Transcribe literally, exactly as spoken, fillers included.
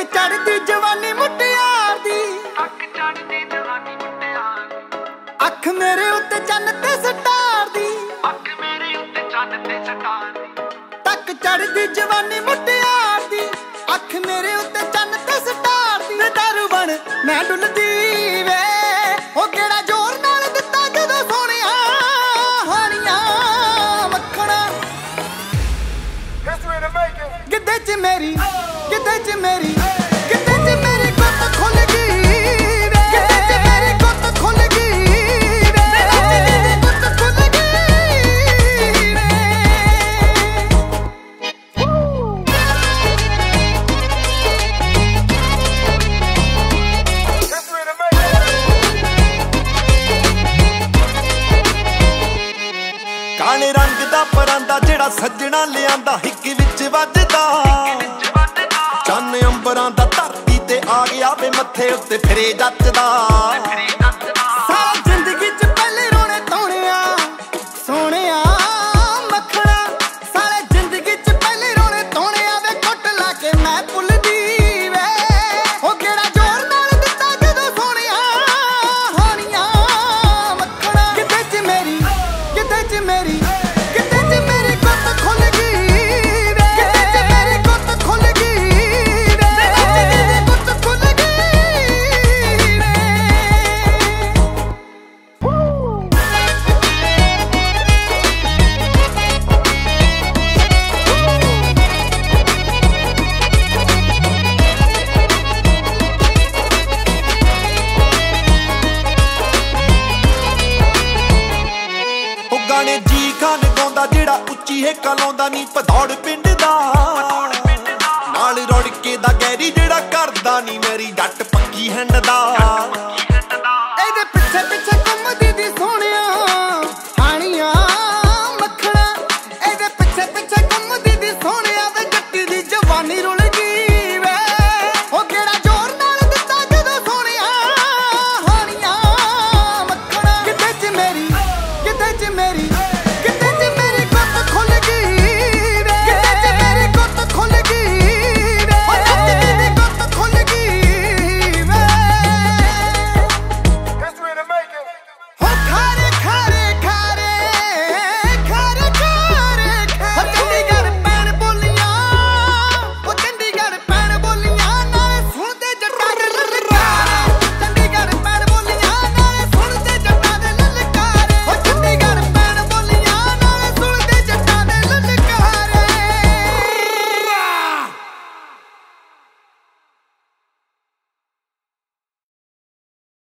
ਚੜਦੀ ਜਵਾਨੀ ਮੁਟਿਆਰ ਦੀ, ਤੱਕ ਚੜਦੀ ਜਵਾਨੀ ਮੁਟਿਆਰ। ਅੱਖ ਮੇਰੇ ਉੱਤੇ ਚੰਨ ਤੇ ਸਟਾਰ ਦੀ, ਅੱਖ ਮੇਰੇ ਉੱਤੇ ਚੰਨ ਤੇ ਸਟਾਰ ਦੀ। ਤੱਕ ਚੜਦੀ ਜਵਾਨੀ ਮੁਟਿਆਰ ਦੀ, ਅੱਖ ਮੇਰੇ ਉੱਤੇ ਚੰਨ ਤੇ ਸਟਾਰ ਦੀ। ਦਾਰੂ ਬਣ ਮੈਂ ਡੁੱਲਦੀ ਵੇ, ਉਹ ਕਿਹੜਾ ਜ਼ੋਰ ਨਾਲ ਦਿੱਤਾ ਜਦੋਂ ਸੋਹਣਿਆ ਹਾਣੀਆਂ ਮੱਖਣਾ। ਗਿੱਧੇ ਚ ਮੇਰੀ ਗਿੱਧੇ ਚ ਮੇਰੀ ਗਿੱਧੇ ਚ ਮੇਰੀ ਗੁੱਤ ਖੁੱਲ ਗਈ ਵੇ, ਗਿੱਧੇ ਚ ਮੇਰੀ ਗੁੱਤ ਖੁੱਲ ਗਈ ਵੇ, ਗਿੱਧੇ ਚ ਮੇਰੀ ਗੁੱਤ ਖੁੱਲ ਗਈ ਵੇ। ਕਾਲੇ ਰੰਗ ਦਾ ਪਰਾਂਦਾ ਜਿਹੜਾ ਸੱਜਣਾ ਲਿਆਂਦਾ ਹਿੱਕ ਵਿੱਚ ਵੱਜਦਾ, ਚੰਨ ਅੰਬਰਾਂ ਦਾ ਧਰਤੀ ਤੇ ਆ ਗਿਆ ਵੇ ਮੱਥੇ ਉੱਤੇ ਫਿਰੇ ਜੱਚਦਾ। ਸਾਰਾ ਜ਼ਿੰਦਗੀ ਚ ਪਹਿਲੇ ਰੋਣੇ ਧੋਣਿਆ ਸੋਹਣਿਆ ਮੱਖਣਾ, ਸਾਰਾ ਜ਼ਿੰਦਗੀ ਚ ਪਹਿਲੇ ਰੋਣੇ ਧੋਣਿਆ ਵੇ ਕੁੱਟ ਲਾ ਕੇ ਮੈਂ ਭੁੱਲਦੀ ਵੇ, ਉਹ ਕਿਹੜਾ ਜ਼ੋਰ ਨਾਲ ਦਿੱਤਾ ਜਦੋਂ ਸੋਹਣਿਆ ਹਾਣੀਆਂ ਮੱਖਣਾ। ਗਿੱਧੇ ਚ ਮੇਰੀ ਗਿੱਧੇ ਚ ਮੇਰੀ ਗਿੱਧੇ ਚ ਮੇਰੀ ਗੁੱਤ ਖੁੱਲ ਗਈ ਵੇ, ਗਿੱਧੇ ਚ ਮੇਰੀ ਗੁੱਤ ਖੁੱਲ ਗਈ ਵੇ, ਗਿੱਧੇ ਚ ਮੇਰੀ ਗੁੱਤ ਖੁੱਲ ਗਈ ਵੇ। ਉਹ ਗਾਣੇ ਜੀ ਖਾਨ ਗਾਉਂਦਾ ਜਿਹੜਾ ਉੱਚੀ ਹੇਕਾਂ ਲਾਉਂਦਾ ਨੀ ਭਦੌੜ ਪਿੰਡ ਦਾ, ਨਾਲ ਰੁੜ ਕੇ ਦਾ ਗੈਰੀ ਜਿਹੜਾ ਕਰਦਾ ਨੀ ਮੇਰੀ ਜੱਟ ਪੱਕੀ ਹੈਂਡ ਦਾ। ਇਹਦੇ ਪਿੱਛੇ ਪਿੱਛੇ ਘੁੰਮਦੀ ਦੀ ਸੋਹਣੀ